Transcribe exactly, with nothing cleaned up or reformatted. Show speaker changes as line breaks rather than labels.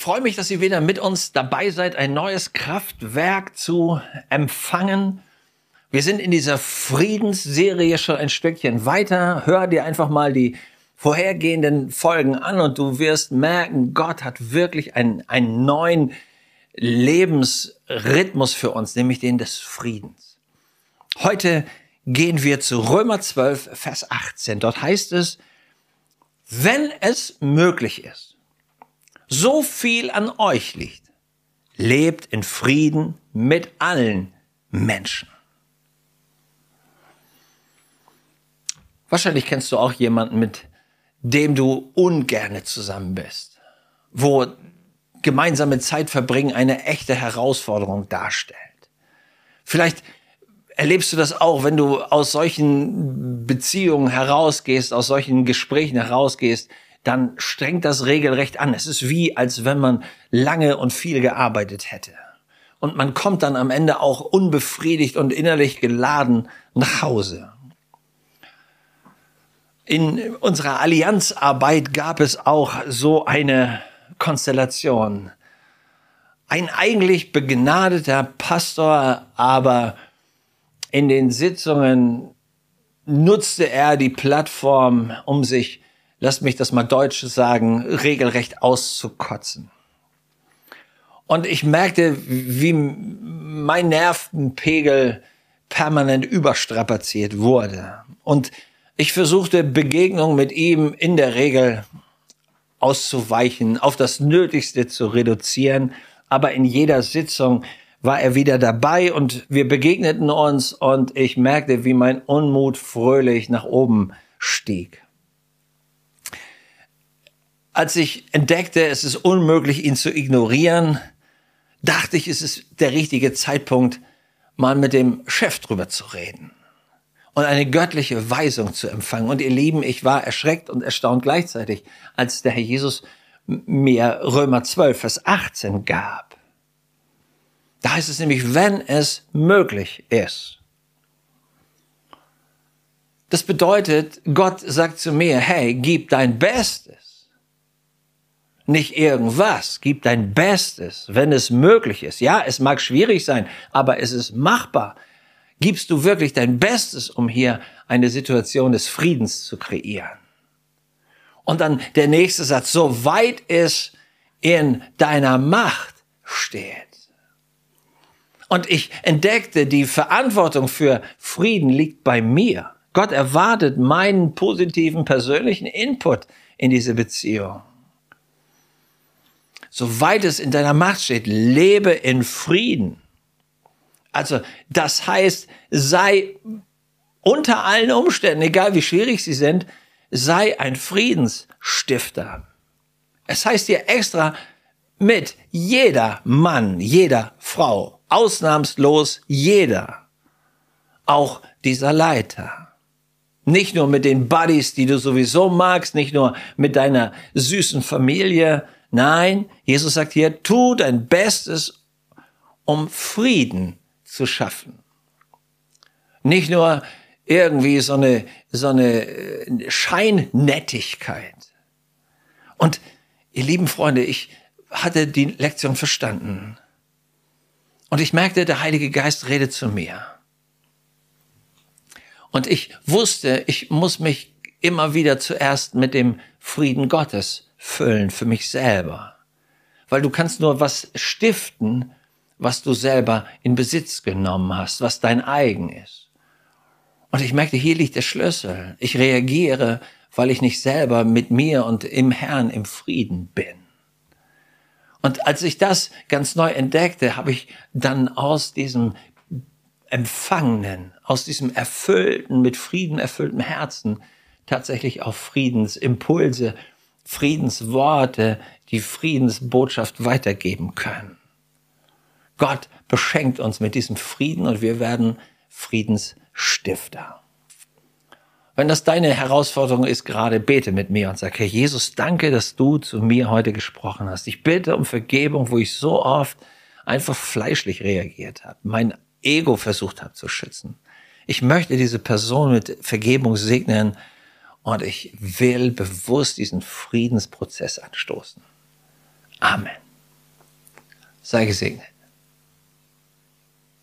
freue mich, dass ihr wieder mit uns dabei seid, ein neues Kraftwerk zu empfangen. Wir sind in dieser Friedensserie schon ein Stückchen weiter. Hör dir einfach mal die vorhergehenden Folgen an und du wirst merken, Gott hat wirklich einen, einen neuen Lebensrhythmus für uns, nämlich den des Friedens. Heute gehen wir zu Römer zwölf, Vers achtzehn. Dort heißt es, wenn es möglich ist, so viel an euch liegt, lebt in Frieden mit allen Menschen. Wahrscheinlich kennst du auch jemanden, mit dem du ungerne zusammen bist, wo gemeinsame Zeit verbringen eine echte Herausforderung darstellt. Vielleicht erlebst du das auch, wenn du aus solchen Beziehungen herausgehst, aus solchen Gesprächen herausgehst, dann strengt das regelrecht an. Es ist wie, als wenn man lange und viel gearbeitet hätte. Und man kommt dann am Ende auch unbefriedigt und innerlich geladen nach Hause. In unserer Allianzarbeit gab es auch so eine Konstellation. Ein eigentlich begnadeter Pastor, aber in den Sitzungen nutzte er die Plattform, um sich, lass mich das mal deutsch sagen, regelrecht auszukotzen. Und ich merkte, wie mein Nervenpegel permanent überstrapaziert wurde. Und ich versuchte, Begegnungen mit ihm in der Regel auszuweichen, auf das Nötigste zu reduzieren. Aber in jeder Sitzung war er wieder dabei und wir begegneten uns und ich merkte, wie mein Unmut fröhlich nach oben stieg. Als ich entdeckte, es ist unmöglich, ihn zu ignorieren, dachte ich, es ist der richtige Zeitpunkt, mal mit dem Chef drüber zu reden und eine göttliche Weisung zu empfangen. Und ihr Lieben, ich war erschreckt und erstaunt gleichzeitig, als der Herr Jesus mir Römer zwölf, Vers achtzehn gab. Da heißt es nämlich, wenn es möglich ist. Das bedeutet, Gott sagt zu mir, hey, gib dein Bestes. Nicht irgendwas, gib dein Bestes, wenn es möglich ist. Ja, es mag schwierig sein, aber es ist machbar. Gibst du wirklich dein Bestes, um hier eine Situation des Friedens zu kreieren? Und dann der nächste Satz, soweit es in deiner Macht steht. Und ich entdeckte, die Verantwortung für Frieden liegt bei mir. Gott erwartet meinen positiven persönlichen Input in diese Beziehung. Soweit es in deiner Macht steht, lebe in Frieden. Also das heißt, sei unter allen Umständen, egal wie schwierig sie sind, sei ein Friedensstifter. Es heißt hier extra mit jeder Mann, jeder Frau, ausnahmslos jeder, auch dieser Leiter. Nicht nur mit den Buddies, die du sowieso magst, nicht nur mit deiner süßen Familie. Nein, Jesus sagt hier, tu dein Bestes, um Frieden zu schaffen. Nicht nur irgendwie so eine, so eine Scheinnettigkeit. Und ihr lieben Freunde, ich hatte die Lektion verstanden. Und ich merkte, der Heilige Geist redet zu mir. Und ich wusste, ich muss mich immer wieder zuerst mit dem Frieden Gottes füllen für mich selber. Weil du kannst nur was stiften, was du selber in Besitz genommen hast, was dein eigen ist. Und ich merkte, hier liegt der Schlüssel. Ich reagiere, weil ich nicht selber mit mir und im Herrn im Frieden bin. Und als ich das ganz neu entdeckte, habe ich dann aus diesem Empfangenen, aus diesem erfüllten, mit Frieden erfüllten Herzen tatsächlich auch Friedensimpulse, Friedensworte, die Friedensbotschaft weitergeben können. Gott beschenkt uns mit diesem Frieden und wir werden Friedensstifter. Wenn das deine Herausforderung ist, gerade bete mit mir und sag, Herr Jesus, danke, dass du zu mir heute gesprochen hast. Ich bitte um Vergebung, wo ich so oft einfach fleischlich reagiert habe, mein Ego versucht habe zu schützen. Ich möchte diese Person mit Vergebung segnen und ich will bewusst diesen Friedensprozess anstoßen. Amen. Sei gesegnet.